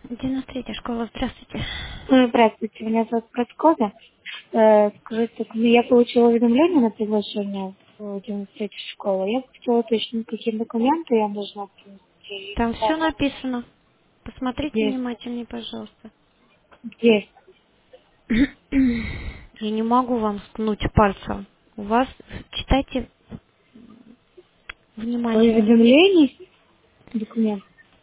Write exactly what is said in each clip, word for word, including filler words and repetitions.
девяносто третья школа, здравствуйте. Ну, здравствуйте, меня зовут Прасковья. Э, Скажите, ну, я получила уведомление на приглашение в девяносто третью школу. Я хотела уточнить, какие документы я должна принести. Там все Да, написано. Посмотрите Где? внимательнее, пожалуйста. Где? Я не могу вам скнуть пальцем. У вас читайте В внимательно. уведомлении документ.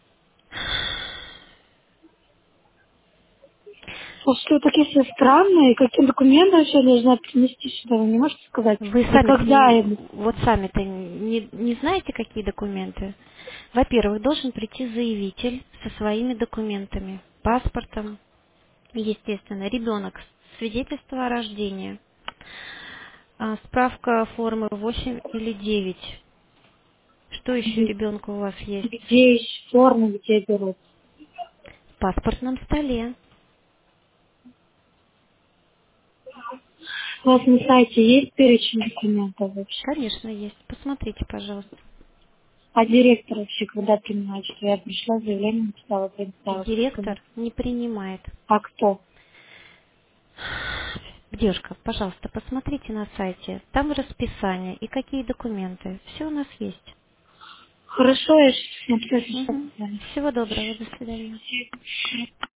А что, такие все странные? Какие документы вообще я должна принести сюда? Вы не можете сказать? Вы И сами-то когда не, это? вот сами-то не, не знаете, какие документы? Во-первых, должен прийти заявитель со своими документами, паспортом, естественно, ребенок, свидетельство о рождении, а, справка формы восемь или девять. Что еще Где, ребенка у вас есть? где еще формы, где берут? В паспортном столе. У вас на сайте есть перечень документов вообще? Конечно, есть. Посмотрите, пожалуйста. А директор вообще когда принимает, что я пришла, заявление написала, представила документ? Директор не принимает. А кто? Девушка, пожалуйста, посмотрите на сайте. Там расписание и какие документы. Все у нас есть. Хорошо, я сейчас смотрю, если что, Мгм. позвоню. Всего доброго. До свидания.